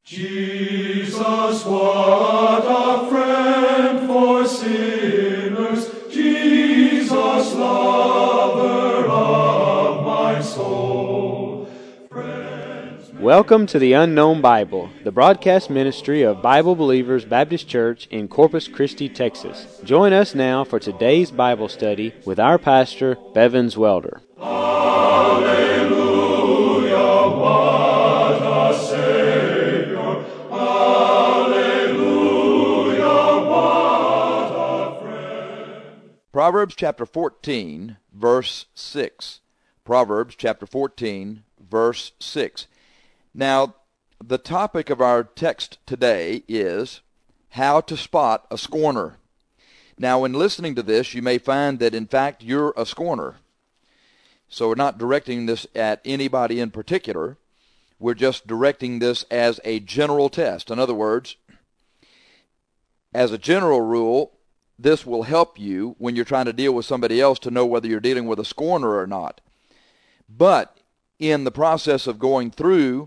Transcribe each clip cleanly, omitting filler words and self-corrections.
Jesus, what a friend for sinners, Jesus, lover of my soul. Welcome to the Unknown Bible, the broadcast ministry of Bible Believers Baptist Church in Corpus Christi, Texas. Join us now for today's Bible study with our pastor, Bevins Welder. Hallelujah, what a Savior. Hallelujah, what a friend. Proverbs chapter 14, verse 6. Proverbs chapter 14, verse 6. Now, the topic of our text today is how to spot a scorner. Now, when listening to this, you may find that, in fact, you're a scorner. So we're not directing this at anybody in particular. We're just directing this as a general test. In other words, as a general rule, this will help you when you're trying to deal with somebody else to know whether you're dealing with a scorner or not. But in the process of going through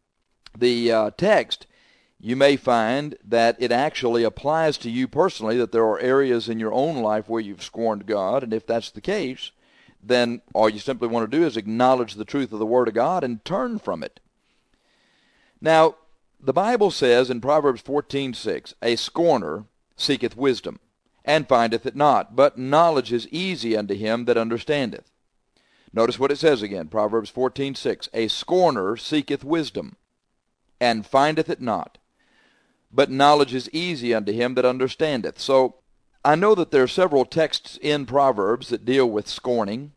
the text, you may find that it actually applies to you personally, that there are areas in your own life where you've scorned God, and if that's the case, then all you simply want to do is acknowledge the truth of the Word of God and turn from it. Now, the Bible says in Proverbs 14:6, a scorner seeketh wisdom, and findeth it not, but knowledge is easy unto him that understandeth. Notice what it says again, Proverbs 14:6, a scorner seeketh wisdom, and findeth it not, but knowledge is easy unto him that understandeth. So, I know that there are several texts in Proverbs that deal with scorning,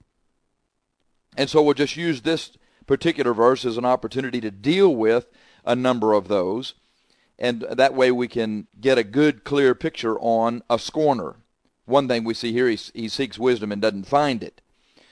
and so we'll just use this particular verse as an opportunity to deal with a number of those, and that way we can get a good, clear picture on a scorner. One thing we see here, he seeks wisdom and doesn't find it.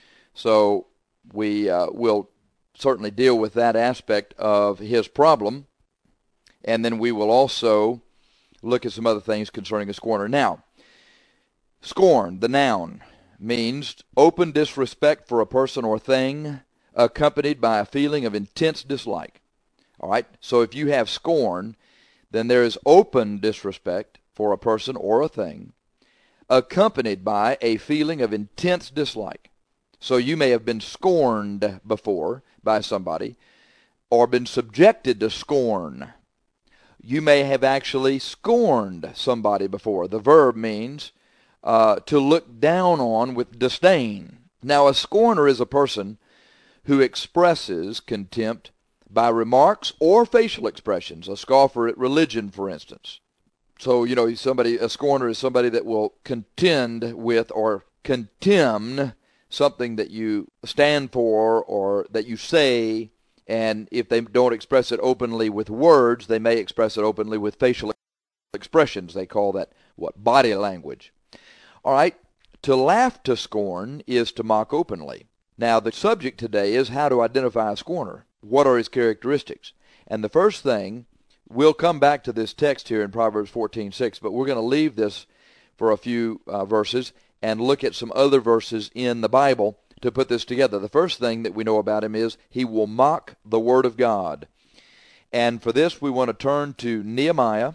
So we will certainly deal with that aspect of his problem, and then we will also look at some other things concerning a scorner. Now, scorn, the noun, means open disrespect for a person or thing accompanied by a feeling of intense dislike. All right, so if you have scorn, then there is open disrespect for a person or a thing accompanied by a feeling of intense dislike. So you may have been scorned before by somebody or been subjected to scorn. You may have actually scorned somebody before. The verb means to look down on with disdain. Now, a scorner is a person who expresses contempt by remarks or facial expressions. A scoffer at religion, for instance. So, a scorner is somebody that will contend with or contemn something that you stand for or that you say, and if they don't express it openly with words, they may express it openly with facial expressions. They call that, body language. All right, to laugh to scorn is to mock openly. Now, the subject today is how to identify a scorner. What are his characteristics? And the first thing, we'll come back to this text here in Proverbs 14:6, but we're going to leave this for a few verses and look at some other verses in the Bible to put this together. The first thing that we know about him is he will mock the Word of God. And for this, we want to turn to Nehemiah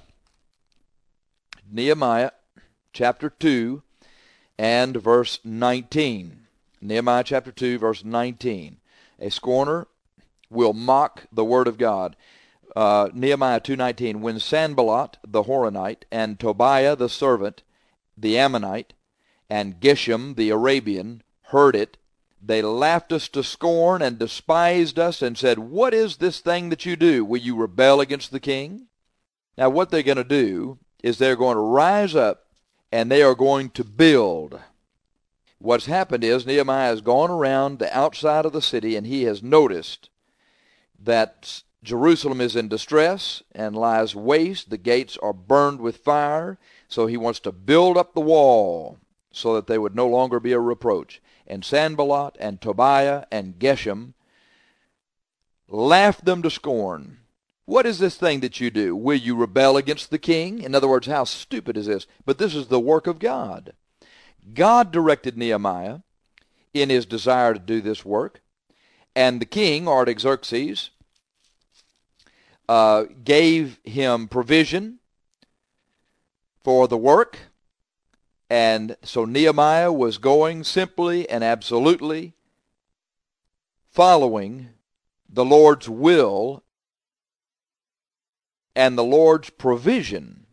chapter 2 and verse 19. Nehemiah chapter 2, verse 19. A scorner will mock the Word of God. Nehemiah 2:19, when Sanballat the Horonite and Tobiah the servant, the Ammonite, and Geshem the Arabian heard it, they laughed us to scorn and despised us and said, what is this thing that you do? Will you rebel against the king? Now what they're going to do is they're going to rise up and they are going to build. What's happened is Nehemiah has gone around the outside of the city and he has noticed that Jerusalem is in distress and lies waste. The gates are burned with fire. So he wants to build up the wall so that they would no longer be a reproach. And Sanballat and Tobiah and Geshem laughed them to scorn. What is this thing that you do? Will you rebel against the king? In other words, how stupid is this? But this is the work of God. God directed Nehemiah in his desire to do this work. And the king, Artaxerxes, gave him provision for the work. And so Nehemiah was going simply and absolutely following the Lord's will and the Lord's provision.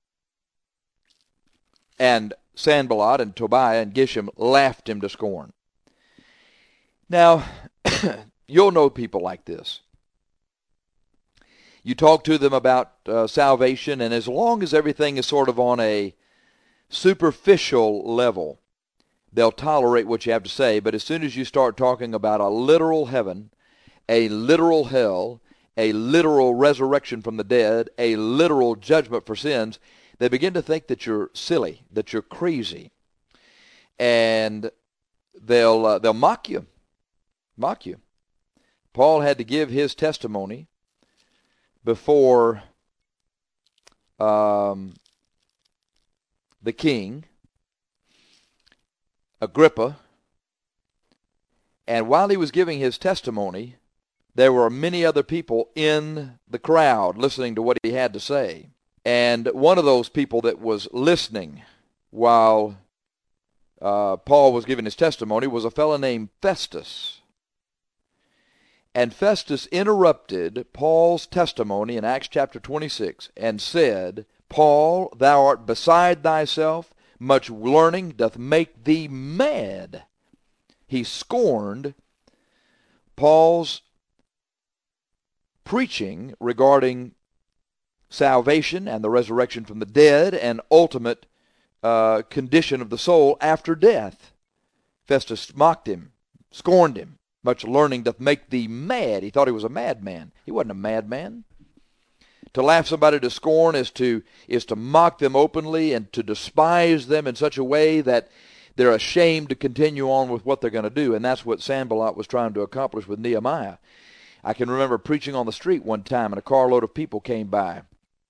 And Sanballat and Tobiah and Geshem laughed him to scorn. Now, you'll know people like this. You talk to them about salvation, and as long as everything is sort of on a superficial level, they'll tolerate what you have to say. But as soon as you start talking about a literal heaven, a literal hell, a literal resurrection from the dead, a literal judgment for sins, they begin to think that you're silly, that you're crazy, and they'll mock you. Paul had to give his testimony before the king, Agrippa, and while he was giving his testimony, there were many other people in the crowd listening to what he had to say. And one of those people that was listening while Paul was giving his testimony was a fellow named Festus. And Festus interrupted Paul's testimony in Acts chapter 26 and said, Paul, thou art beside thyself, much learning doth make thee mad. He scorned Paul's preaching regarding salvation and the resurrection from the dead and ultimate condition of the soul after death. Festus mocked him, scorned him. Much learning doth make thee mad. He thought he was a madman. He wasn't a madman. To laugh somebody to scorn is to mock them openly and to despise them in such a way that they're ashamed to continue on with what they're going to do. And that's what Sanballat was trying to accomplish with Nehemiah. I can remember preaching on the street one time and a carload of people came by.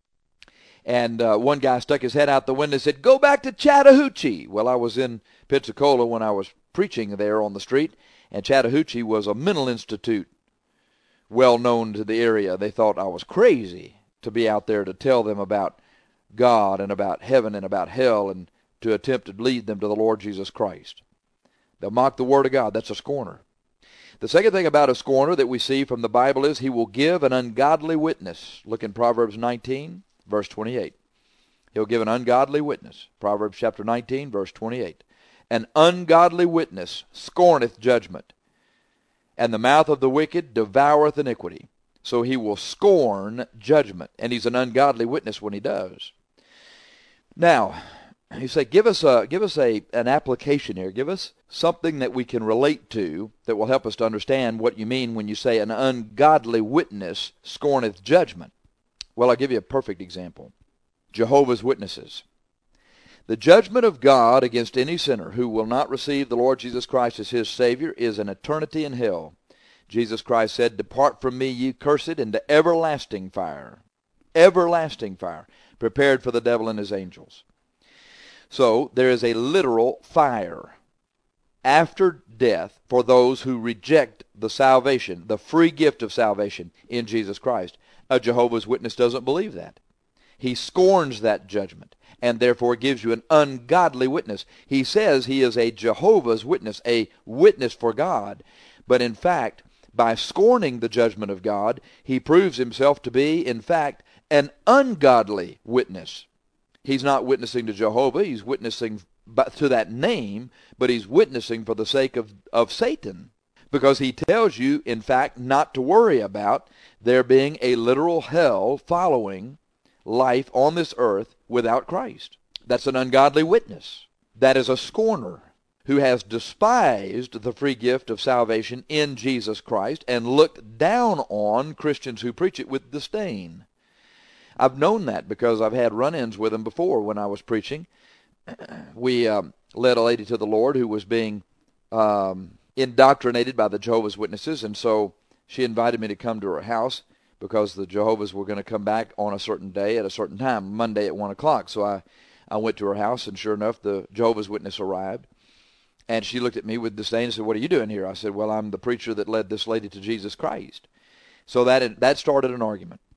And one guy stuck his head out the window and said, "Go back to Chattahoochee." Well, I was in Pensacola when I was preaching there on the street. And Chattahoochee was a mental institute well known to the area. They thought I was crazy to be out there to tell them about God and about heaven and about hell and to attempt to lead them to the Lord Jesus Christ. They'll mock the Word of God. That's a scorner. The second thing about a scorner that we see from the Bible is he will give an ungodly witness. Look in Proverbs 19, verse 28. He'll give an ungodly witness. Proverbs chapter 19, verse 28. An ungodly witness scorneth judgment, and the mouth of the wicked devoureth iniquity. So he will scorn judgment, and he's an ungodly witness when he does. Now, you say, give us an application here. Give us something that we can relate to that will help us to understand what you mean when you say an ungodly witness scorneth judgment. Well, I'll give you a perfect example. Jehovah's Witnesses. The judgment of God against any sinner who will not receive the Lord Jesus Christ as his Savior is an eternity in hell. Jesus Christ said, "Depart from me, ye cursed, into everlasting fire." Everlasting fire, prepared for the devil and his angels. So, there is a literal fire after death for those who reject the salvation, the free gift of salvation in Jesus Christ. A Jehovah's Witness doesn't believe that. He scorns that judgment, and therefore gives you an ungodly witness. He says he is a Jehovah's Witness, a witness for God. But in fact, by scorning the judgment of God, he proves himself to be, in fact, an ungodly witness. He's not witnessing to Jehovah, he's witnessing to that name, but he's witnessing for the sake of Satan. Because he tells you, in fact, not to worry about there being a literal hell following life on this earth without Christ. That's an ungodly witness. That is a scorner who has despised the free gift of salvation in Jesus Christ and looked down on Christians who preach it with disdain. I've known that because I've had run-ins with them before when I was preaching. We led a lady to the Lord who was being indoctrinated by the Jehovah's Witnesses, and so she invited me to come to her house because the Jehovah's were going to come back on a certain day at a certain time, Monday at 1 o'clock. So I went to her house, and sure enough, the Jehovah's Witness arrived. And she looked at me with disdain and said, "What are you doing here?" I said, "Well, I'm the preacher that led this lady to Jesus Christ." So that started an argument.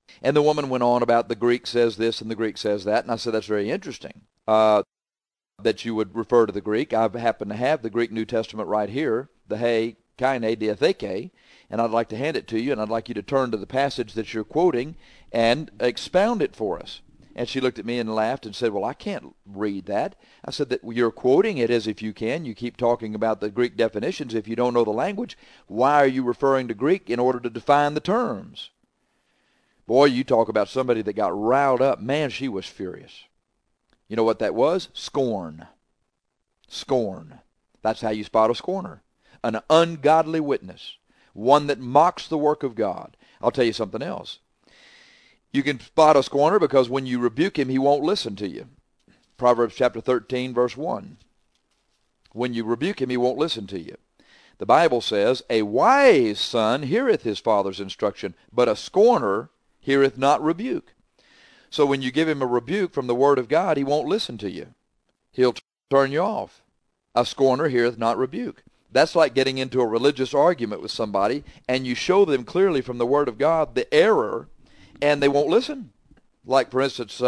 And the woman went on about the Greek says this and the Greek says that, and I said, that's very interesting that you would refer to the Greek. I happen to have the Greek New Testament right here, the he kaine diatheke, and I'd like to hand it to you, and I'd like you to turn to the passage that you're quoting and expound it for us. And she looked at me and laughed and said, well, I can't read that. I said that you're quoting it as if you can. You keep talking about the Greek definitions. If you don't know the language, why are you referring to Greek in order to define the terms? Boy, you talk about somebody that got riled up. Man, she was furious. You know what that was? Scorn. Scorn. That's how you spot a scorner. An ungodly witness. One that mocks the work of God. I'll tell you something else. You can spot a scorner because when you rebuke him, he won't listen to you. Proverbs chapter 13, verse 1. When you rebuke him, he won't listen to you. The Bible says, a wise son heareth his father's instruction, but a scorner heareth not rebuke. So when you give him a rebuke from the Word of God, he won't listen to you. He'll turn you off. A scorner heareth not rebuke. That's like getting into a religious argument with somebody, and you show them clearly from the Word of God the error, and they won't listen. Like, for instance,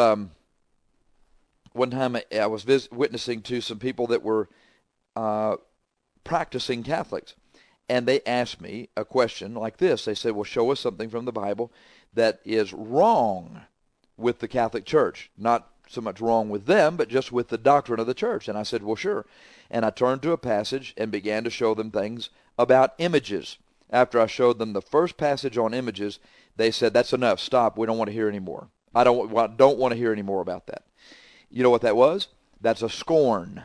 one time I was witnessing to some people that were practicing Catholics, and they asked me a question like this. They said, well, show us something from the Bible that is wrong with the Catholic Church. Not so much wrong with them, but just with the doctrine of the church. And I said, well, sure. And I turned to a passage and began to show them things about images. After I showed them the first passage on images, they said, that's enough, stop, we don't want to hear any more. I don't want to hear any more about that. You know what that was? That's a scorn,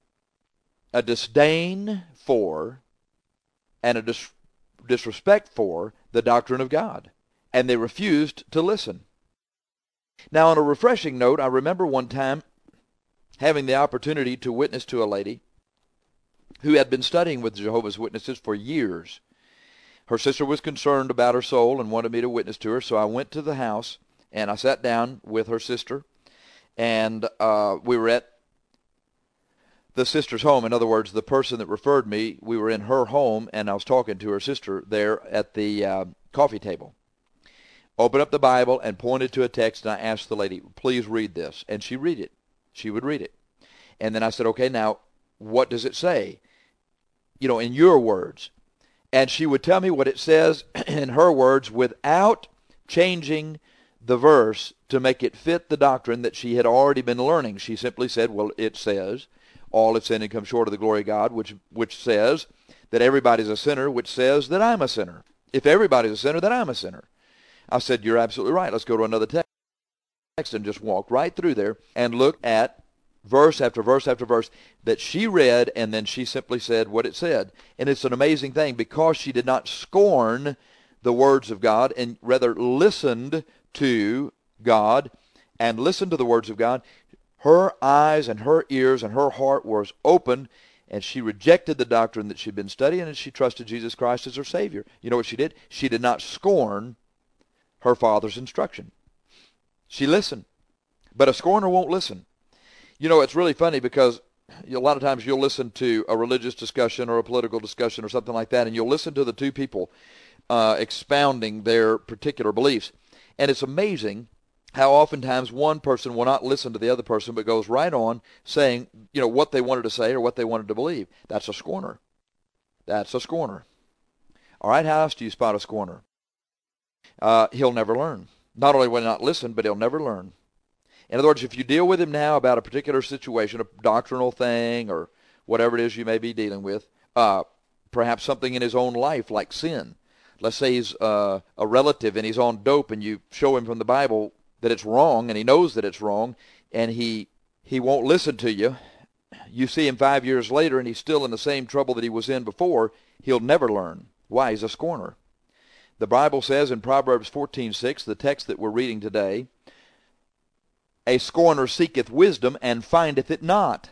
a disdain for, and a disrespect for the doctrine of God. And they refused to listen. Now, on a refreshing note, I remember one time having the opportunity to witness to a lady who had been studying with Jehovah's Witnesses for years. Her sister was concerned about her soul and wanted me to witness to her, so I went to the house and I sat down with her sister, and we were at the sister's home. In other words, the person that referred me, we were in her home, and I was talking to her sister there at the coffee table. Opened up the Bible and pointed to a text, and I asked the lady, please read this. And she read it. She would read it. And then I said, okay, now, what does it say? You know, in your words. And she would tell me what it says in her words without changing the verse to make it fit the doctrine that she had already been learning. She simply said, well, it says, all have sinned and come short of the glory of God, which says that everybody's a sinner, which says that I'm a sinner. If everybody's a sinner, then I'm a sinner. I said, you're absolutely right. Let's go to another text, and just walk right through there and look at verse after verse after verse that she read, and then she simply said what it said. And it's an amazing thing, because she did not scorn the words of God and rather listened to God and listened to the words of God. Her eyes and her ears and her heart was open, and she rejected the doctrine that she'd been studying, and she trusted Jesus Christ as her Savior. You know what she did? She did not scorn her father's instruction. She listened. But a scorner won't listen. You know, it's really funny, because a lot of times you'll listen to a religious discussion or a political discussion or something like that, and you'll listen to the two people expounding their particular beliefs. And it's amazing how oftentimes one person will not listen to the other person, but goes right on saying, you know, what they wanted to say or what they wanted to believe. That's a scorner. That's a scorner. All right, how else do you spot a scorner? He'll never learn. Not only will he not listen, but he'll never learn. In other words, if you deal with him now about a particular situation, a doctrinal thing, or whatever it is you may be dealing with, perhaps something in his own life like sin. Let's say he's a relative and he's on dope, and you show him from the Bible that it's wrong, and he knows that it's wrong, and he won't listen to you. You see him 5 years later, and he's still in the same trouble that he was in before. He'll never learn. Why? He's a scorner. The Bible says in Proverbs 14:6, the text that we're reading today, a scorner seeketh wisdom and findeth it not.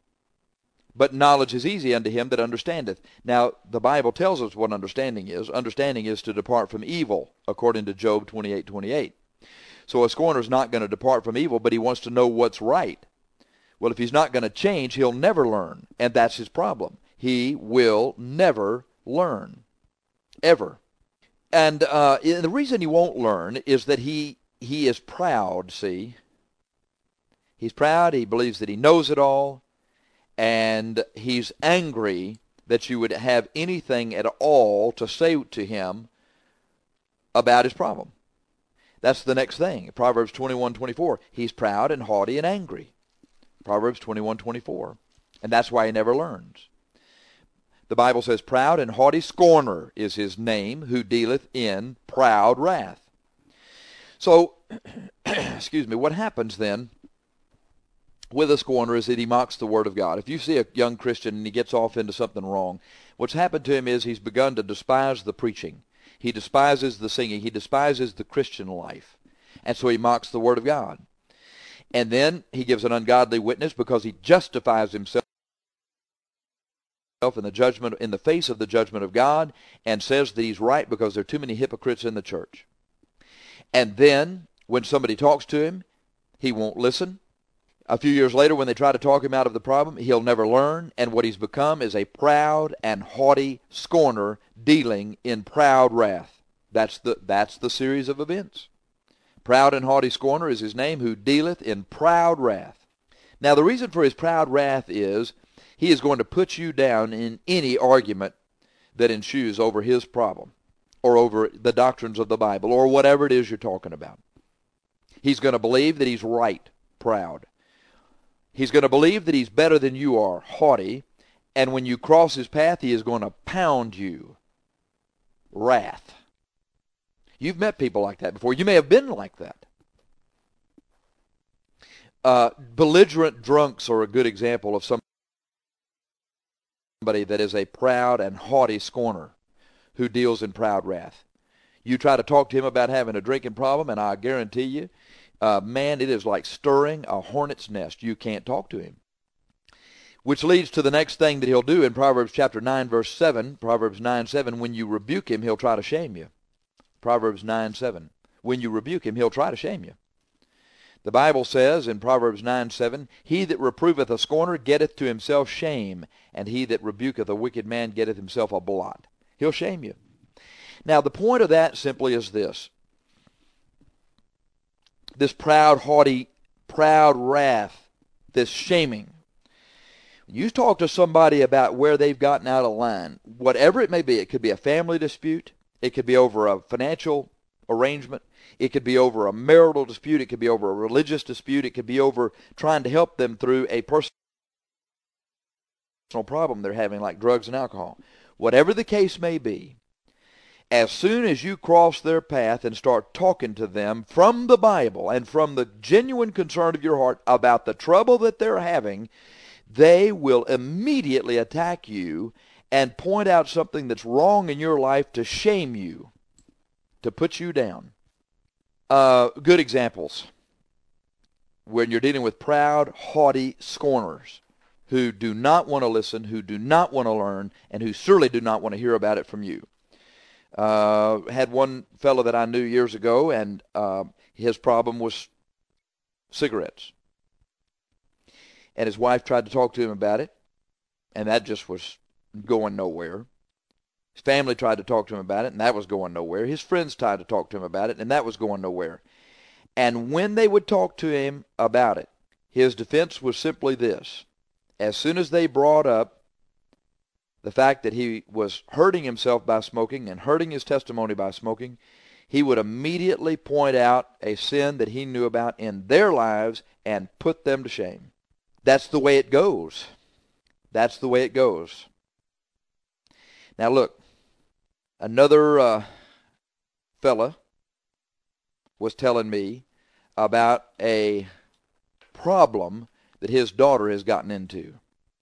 But knowledge is easy unto him that understandeth. Now, the Bible tells us what understanding is. Understanding is to depart from evil, according to Job 28:28. So a scorner is not going to depart from evil, but he wants to know what's right. Well, if he's not going to change, he'll never learn, and that's his problem. He will never learn, ever. And the reason he won't learn is that he is proud, see. He's proud. He believes that he knows it all. And he's angry that you would have anything at all to say to him about his problem. That's the next thing. Proverbs 21:24. He's proud and haughty and angry. Proverbs 21:24. And that's why he never learns. The Bible says, proud and haughty scorner is his name, who dealeth in proud wrath. So, excuse me, what happens then with a scorner is that he mocks the Word of God. If you see a young Christian and he gets off into something wrong, what's happened to him is he's begun to despise the preaching. He despises the singing. He despises the Christian life. And so he mocks the Word of God. And then he gives an ungodly witness because he justifies himself in the judgment, in the face of the judgment of God, and says that he's right because there are too many hypocrites in the church. And then when somebody talks to him, he won't listen. A few years later, when they try to talk him out of the problem, he'll never learn, and what he's become is a proud and haughty scorner dealing in proud wrath. That's the series of events. Proud and haughty scorner is his name, who dealeth in proud wrath. Now, the reason for his proud wrath is he is going to put you down in any argument that ensues over his problem or over the doctrines of the Bible or whatever it is you're talking about. He's going to believe that he's right, proud. He's going to believe that he's better than you are, haughty, and when you cross his path, he is going to pound you, wrath. You've met people like that before. You may have been like that. Belligerent drunks are a good example of somebody that is a proud and haughty scorner who deals in proud wrath. You try to talk to him about having a drinking problem, and I guarantee you, man, it is like stirring a hornet's nest. You can't talk to him. Which leads to the next thing that he'll do in Proverbs chapter 9, verse 7. Proverbs 9:7, when you rebuke him, he'll try to shame you. Proverbs 9:7, when you rebuke him, he'll try to shame you. The Bible says in Proverbs 9:7, he that reproveth a scorner getteth to himself shame, and he that rebuketh a wicked man getteth himself a blot. He'll shame you. Now, the point of that simply is this. This proud, haughty, proud wrath, this shaming. When you talk to somebody about where they've gotten out of line, whatever it may be, it could be a family dispute, it could be over a financial arrangement, it could be over a marital dispute, it could be over a religious dispute, it could be over trying to help them through a personal problem they're having, like drugs and alcohol. Whatever the case may be, as soon as you cross their path and start talking to them from the Bible and from the genuine concern of your heart about the trouble that they're having, they will immediately attack you and point out something that's wrong in your life to shame you, to put you down. Good examples when you're dealing with proud, haughty scorners who do not want to listen, who do not want to learn, and who surely do not want to hear about it from you. Had one fellow that I knew years ago, and his problem was cigarettes. And his wife tried to talk to him about it, and that just was going nowhere. His family tried to talk to him about it, and that was going nowhere. His friends tried to talk to him about it, and that was going nowhere. And when they would talk to him about it, his defense was simply this. As soon as they brought up the fact that he was hurting himself by smoking and hurting his testimony by smoking, he would immediately point out a sin that he knew about in their lives and put them to shame. That's the way it goes. That's the way it goes. Now look, another fella was telling me about a problem that his daughter has gotten into.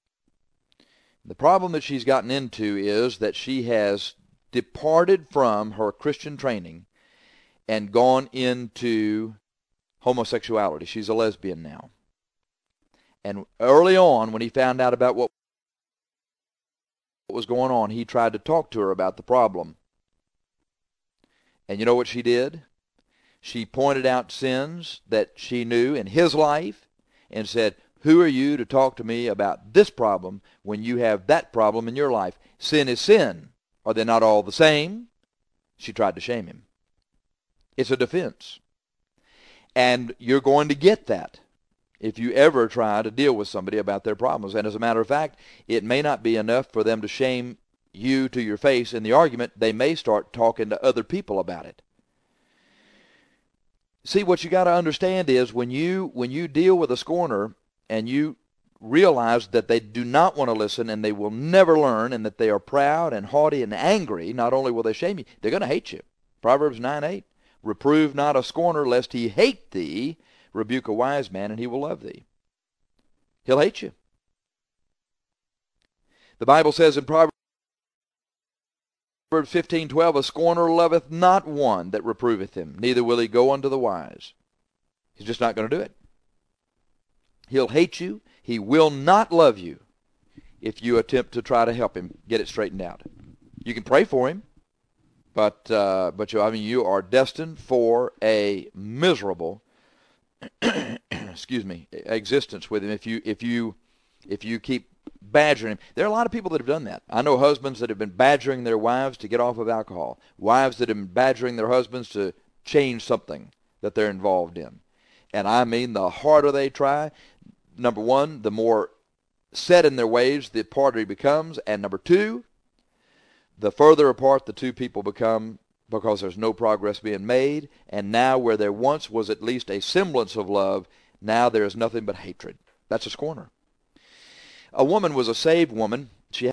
The problem that she's gotten into is that she has departed from her Christian training and gone into homosexuality. She's a lesbian now. And early on, when he found out about what was going on, he tried to talk to her about the problem. And you know what she did? She pointed out sins that she knew in his life and said, who are you to talk to me about this problem when you have that problem in your life? Sin is sin. Are they not all the same? She tried to shame him. It's a defense. And you're going to get that if you ever try to deal with somebody about their problems. And as a matter of fact, it may not be enough for them to shame you to your face in the argument. They may start talking to other people about it. See, what you got to understand is when you deal with a scorner and you realize that they do not want to listen and they will never learn, and that they are proud and haughty and angry, not only will they shame you, they're going to hate you. Proverbs 9:8. Reprove not a scorner, lest he hate thee. Rebuke a wise man, and he will love thee. He'll hate you. The Bible says in Proverbs 15:12, a scorner loveth not one that reproveth him, neither will he go unto the wise. He's just not going to do it. He'll hate you. He will not love you if you attempt to try to help him get it straightened out. You can pray for him, but you are destined for a miserable existence with him if you keep badgering him. There are a lot of people that have done that. I know husbands that have been badgering their wives to get off of alcohol, wives that have been badgering their husbands to change something that they're involved in. And I mean, the harder they try, number one, the more set in their ways the party becomes, and number two, the further apart the two people become, because there's no progress being made, and now where there once was at least a semblance of love, now there is nothing but hatred. That's a scorner. A woman was a saved woman. She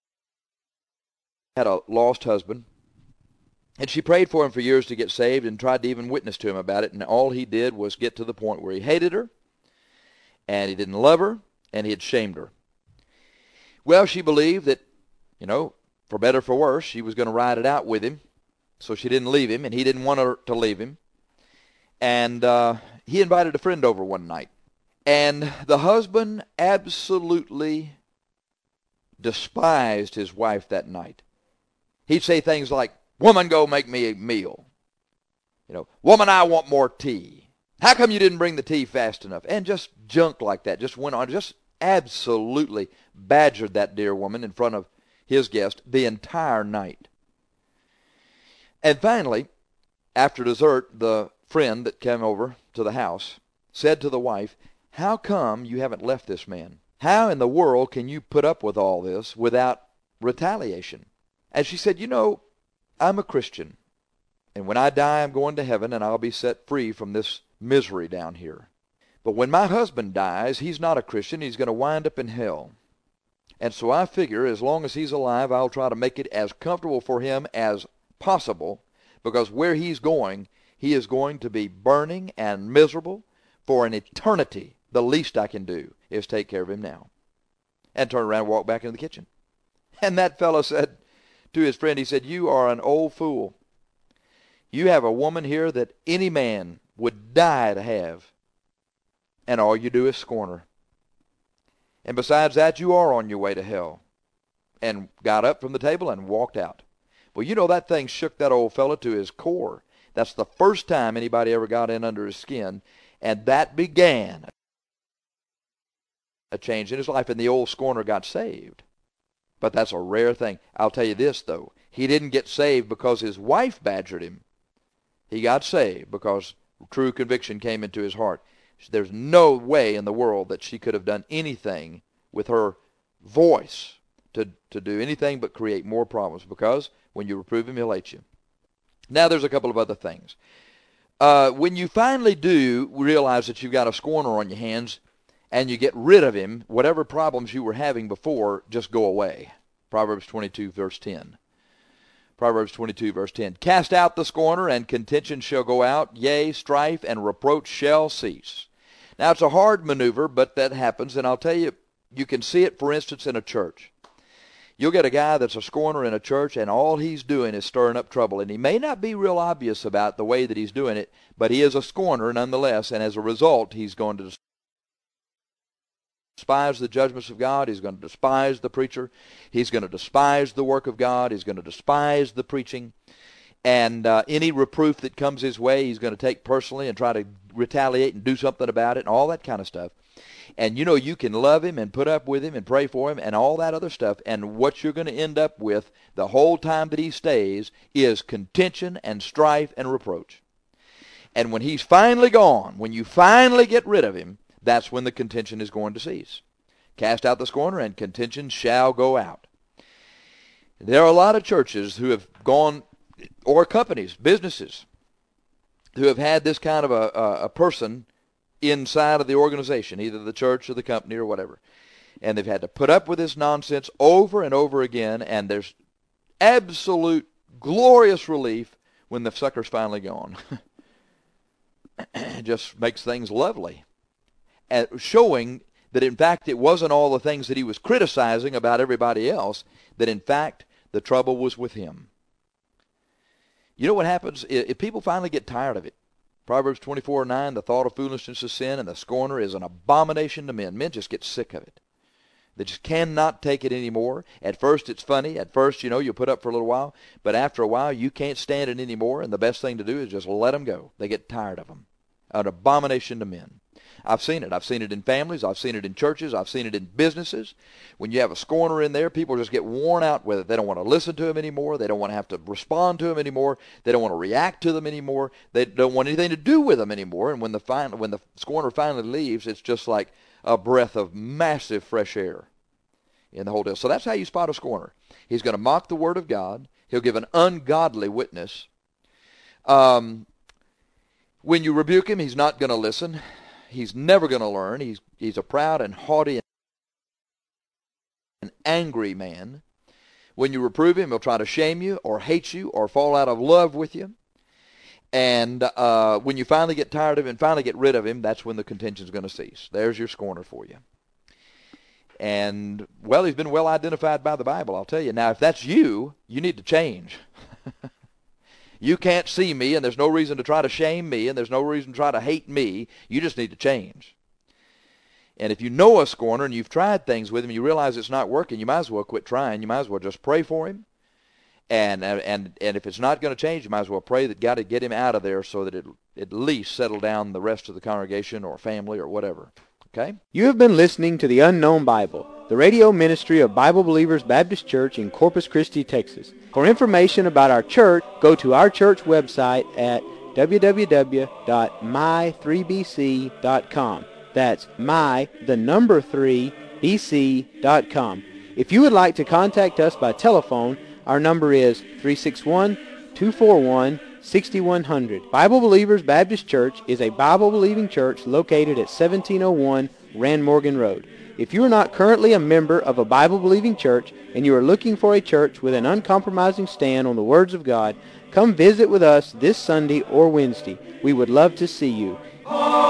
had a lost husband, and she prayed for him for years to get saved and tried to even witness to him about it, and all he did was get to the point where he hated her, and he didn't love her, and he had shamed her. Well, she believed that, for better or for worse, she was going to ride it out with him, so she didn't leave him, and he didn't want her to leave him. And he invited a friend over one night, and the husband absolutely despised his wife that night. He'd say things like, "Woman, go make me a meal. Woman, I want more tea. How come you didn't bring the tea fast enough?" And just junk like that. Just went on, just absolutely badgered that dear woman in front of his guest the entire night. And finally, after dessert, the friend that came over to the house said to the wife, "How come you haven't left this man? How in the world can you put up with all this without retaliation?" And she said, "I'm a Christian, and when I die, I'm going to heaven, and I'll be set free from this misery down here. But when my husband dies, he's not a Christian. He's going to wind up in hell. And so I figure as long as he's alive, I'll try to make it as comfortable for him as possible, because where he's going, he is going to be burning and miserable for an eternity. The least I can do is take care of him now." And turned around and walked back into the kitchen. And that fellow said to his friend, he said, "You are an old fool. You have a woman here that any man would die to have, and all you do is scorn her. And besides that, you are on your way to hell." And got up from the table and walked out. Well, that thing shook that old fellow to his core. That's the first time anybody ever got in under his skin, and that began a change in his life, and the old scorner got saved. But that's a rare thing. I'll tell you this, though. He didn't get saved because his wife badgered him. He got saved because true conviction came into his heart. There's no way in the world that she could have done anything with her voice to do anything but create more problems, because when you reprove him, he'll hate you. Now there's a couple of other things. When you finally do realize that you've got a scorner on your hands and you get rid of him, whatever problems you were having before just go away. Proverbs 22, verse 10. Proverbs 22, verse 10. "Cast out the scorner, and contention shall go out. Yea, strife and reproach shall cease." Now, it's a hard maneuver, but that happens. And I'll tell you, you can see it, for instance, in a church. You'll get a guy that's a scorner in a church, and all he's doing is stirring up trouble. And he may not be real obvious about the way that he's doing it, but he is a scorner nonetheless. And as a result, he's going to despise the judgments of God. He's going to despise the preacher. He's going to despise the work of God. He's going to despise the preaching. And any reproof that comes his way, he's going to take personally and try to retaliate and do something about it and all that kind of stuff. And you know you can love him and put up with him and pray for him and all that other stuff. And what you're going to end up with the whole time that he stays is contention and strife and reproach. And when he's finally gone, when you finally get rid of him, that's when the contention is going to cease. Cast out the scorner and contention shall go out. There are a lot of churches who have gone, or companies, businesses, who have had this kind of a person inside of the organization, either the church or the company or whatever. And they've had to put up with this nonsense over and over again, and there's absolute glorious relief when the sucker's finally gone. It just makes things lovely. And showing that, in fact, it wasn't all the things that he was criticizing about everybody else, that, in fact, the trouble was with him. You know what happens? If people finally get tired of it, Proverbs 24:9, the thought of foolishness is sin, and the scorner is an abomination to men. Men just get sick of it. They just cannot take it anymore. At first it's funny. At first, you put up for a little while. But after a while, you can't stand it anymore, and the best thing to do is just let them go. They get tired of them. An abomination to men. I've seen it. I've seen it in families. I've seen it in churches. I've seen it in businesses. When you have a scorner in there, people just get worn out with it. They don't want to listen to him anymore. They don't want to have to respond to him anymore. They don't want to react to them anymore. They don't want anything to do with them anymore. And when the scorner finally leaves, it's just like a breath of massive fresh air in the whole deal. So that's how you spot a scorner. He's going to mock the word of God. He'll give an ungodly witness. When you rebuke him, he's not going to listen. He's never going to learn. He's a proud and haughty and angry man. When you reprove him, he'll try to shame you or hate you or fall out of love with you. And when you finally get tired of him and finally get rid of him, that's when the contention's going to cease. There's your scorner for you. And, well, he's been well identified by the Bible, I'll tell you. Now, if that's you, you need to change. You can't see me, and there's no reason to try to shame me, and there's no reason to try to hate me. You just need to change. And if you know a scorner and you've tried things with him and you realize it's not working, you might as well quit trying. You might as well just pray for him. And if it's not going to change, you might as well pray that God would get him out of there so that it at least settle down the rest of the congregation or family or whatever. Okay? You have been listening to The Unknown Bible, the radio ministry of Bible Believers Baptist Church in Corpus Christi, Texas. For information about our church, go to our church website at www.my3bc.com. That's my3bc.com. If you would like to contact us by telephone, our number is 361-241-6100. Bible Believers Baptist Church is a Bible-believing church located at 1701 Rand Morgan Road. If you are not currently a member of a Bible-believing church and you are looking for a church with an uncompromising stand on the words of God, come visit with us this Sunday or Wednesday. We would love to see you.